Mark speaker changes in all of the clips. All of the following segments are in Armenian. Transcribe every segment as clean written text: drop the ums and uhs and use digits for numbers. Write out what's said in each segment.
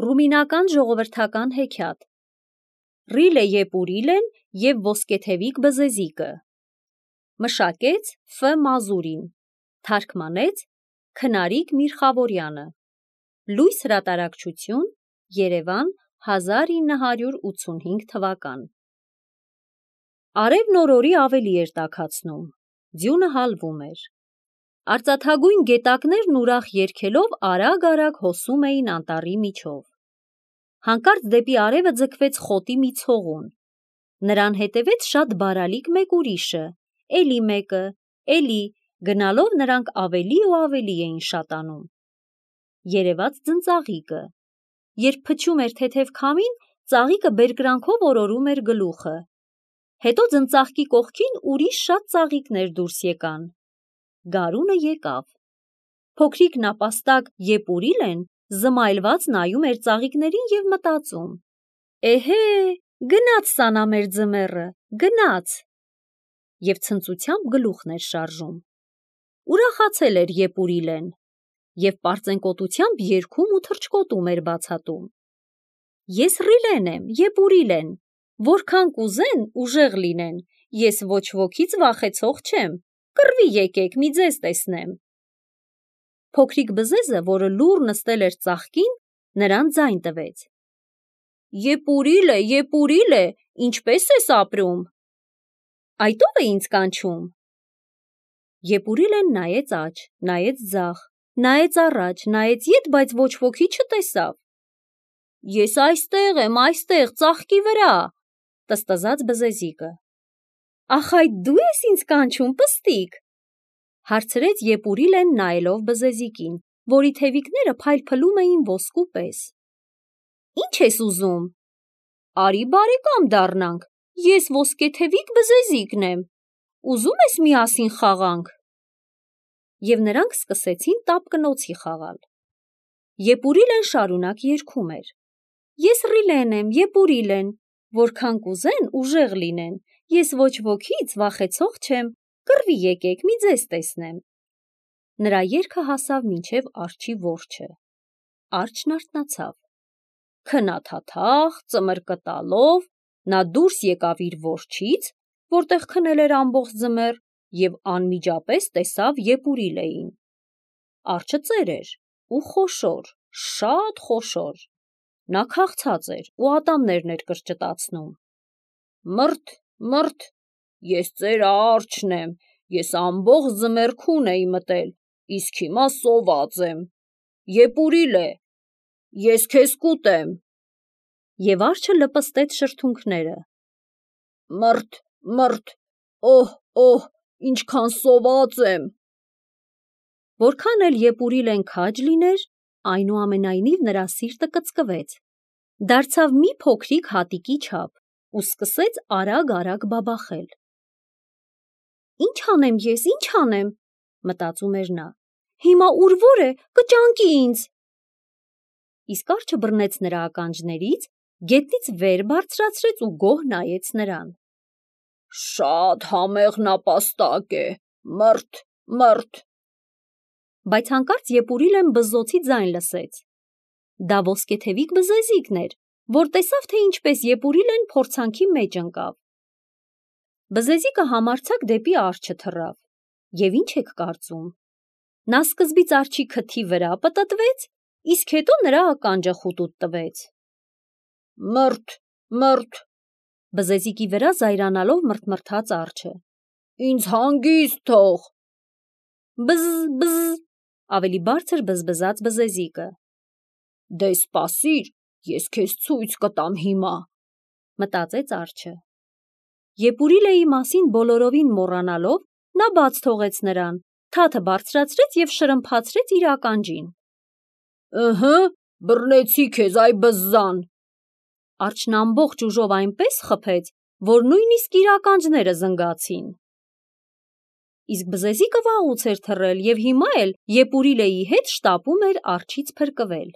Speaker 1: Ռումինական ժողովրդական հեքիաթ։ Ռիլե Եպուրիլեն և ոսկեթևիկ բզեզիկը։ Մշակեց Ֆ. Մազուրին։ Թարգմանեց Քնարիկ Միրխավորյանը։ Լույս հրատարակչություն, Երևան, 1985 թվական։ Արևն օրորի ավելի էր տաքացնում, ձյունը հալվում էր։ Արծաթագույն գետակներն ուրախ երգելով արագ-արագ հոսում էին անտառի միջով։ Հանկարծ դեպի արևը ձգվեց խոտի մի ցողուն։ Նրան հետևեց շատ բարալիկ մեկ ուրիշը, էլի մեկը, էլի, գնալով նրանք ավելի ու ավելի էին շատանում։ Երևաց ձնծաղիկը։ Երբ փչում էր թեթև քամին, ծաղիկը բերկրանքով օրորում էր գլուխը։ Հետո ձնծաղկի կողքին ուրիշ շատ ծաղիկներ դուրս եկան։ Գարունը եկավ։ Փոքրիկ նապաստակ Եպուրիլեն զմայլված նայում էր ծաղիկներին և մտածում. «Էհե, գնաց սանա մեր ձմեռը, գնաց»։ Եվ ցնծությամբ գլուխն էր շարժում։ Ուրախացել էր Եպուրիլեն և պարծենկոտությամբ երգում ու թռչկոտում էր բացատում. «Ես Ռիլեն եմ, Եպուրիլեն, որքան կուզեն ուժեղ լինեն, ես ոչ ոքից վախեցող չեմ, կռվի եկեք, մի ձեզ տեսնեմ»։ Փոքրիկ բզեզը, որը լուռ նստել էր ծաղկին, նրան ձայն տվեց. Եպուրիլե, ինչպե՞ս ես ապրում։ Այդ ո՞վ է ինձ կանչում։ Եպուրիլեն նայեց աջ, նայեց ձախ, նայեց առաջ, նայեց ետ, բայց ոչ ոքի չտեսավ։ Ես այստեղ եմ, այստեղ, ծաղկի վրա, տստզաց բզեզիկը։ Ախ, այդ դու ես ինձ կանչում, պստիկ, հարցրեց Եպուրիլեն նայելով բզեզիկին, որի թևիկները փայլփլում էին ոսկու պես։ Ինչ ես ուզում։ Արի բարեկամ դառնանք, ես ոսկեթևիկ բզեզիկն եմ, ուզում ես միասին խաղանք։ Եվ նրանք սկսեցին տապկնոցի խաղալ։ Եպուրիլեն շարունակ երգում էր. Ես Ռիլեն եմ, Եպուրիլեն, որքան կուզեն ուժեղ լինեն, ես ոչ ոքից վախեցող չեմ, կռվի եկեք, մի ձեզ տեսնեմ։ Նրա երգը հասավ մինչև արջի որջը։ Արջն արթնացավ։ Քնաթաթախ, ծմրկտալով, նա դուրս եկավ իր որջից, որտեղ քնել էր ամբողջ ձմեռ, և անմիջապես տեսավ Եպուրիլեին։ Արջը ծեր էր ու խոշոր, շատ խոշոր։ Նա քաղցած էր ու ատամներն էր կրճտացնում։ Մըրթ, ես ծեր արջն եմ, ես ամբողջ ձմեռ քուն էի մտել, իսկ հիմա սոված եմ։ Եպուրիլե, ես քեզ կուտեմ։ Եվ արջը լպստեց շրթունքները։ Մըրթ, օհ, ինչքան սոված եմ։ Որքան էլ Եպուրիլեն քաջ լիներ, այնուամենայնիվ նրա սիրտը կծկվեց։ Դարձավ մի փոքրիկ հատիկի չափ ու սկսեց արագ-արագ բաբախել։ Ինչ անեմ ես, ինչ անեմ, մտածում էր նա։ Հիմա ուր որ է, կճանկի ինձ։ Իսկ արջը բռնեց նրա ականջներից, գետնից վեր բարձրացրեց ու գոհ նայեց նրան։ Շատ համեղ նապաստակ է, մըրթ։ Բայց հանկարծ Եպուրիլեն բզզոցի ձայն լսեց։ Դա ոսկեթևիկ բզեզիկն էր, որ տեսավ, թե ինչպես Եպուրիլեն փորձանքի մեջ ընկավ։ Բզեզիկը համարձակ դեպի արջը թռավ։ Եվ ինչ եք կարծում։ Նա սկզբից արջի քթի վրա պտտվեց, իսկ հետո նրա ականջը խուտուտ տվեց։ Մըրթ, բզեզիկի վրա զայրանալով մռթմռթաց արջը։ Ինձ հանգիստ թող։ Բզզ, ավելի բարձր բզբզաց բզեզիկը։ Դե սպասիր, ես քեզ ցույց կտամ հիմա, մտածեց արջը։ Եպուրիլեի մասին բոլորովին մոռանալով, նա բաց թողեց նրան, թաթը բարձրացրեց և շրմփացրեց իր ականջին։ Ըհը, բռնեցի քեզ, այ բզզան։ Արջն ամբողջ ուժով այնպես խփեց, որ նույնիսկ իր ականջները զնգացին։ Իսկ բզեզիկը վաղուց էր թռել և հիմա էլ Եպուրիլեի հետ շտապում էր արջից փրկվել։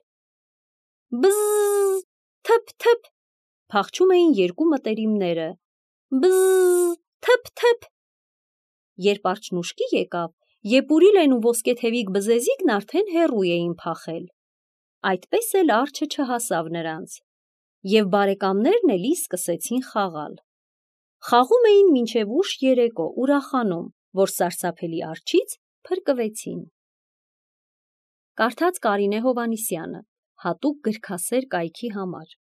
Speaker 1: Բզզ, թփ, փախչում էին երկու մտերիմները։ Բզզ, թփ։ Երբ արջն ուշքի եկավ, Եպուրիլեն ու ոսկեթևիկ բզեզիկն արդեն հեռու էին փախել։ Այդպես էլ արջը չհասավ նրանց, և բարեկամներն էլի սկսեցին խաղալ։ Խաղում էին մինչև ուշ երեկո, ուրախանում, որ սարսափելի արջից փրկվեցին։ Կարդաց Կարինե Հովհաննիսյանը, հատուկ գրքասեր կայքի համար։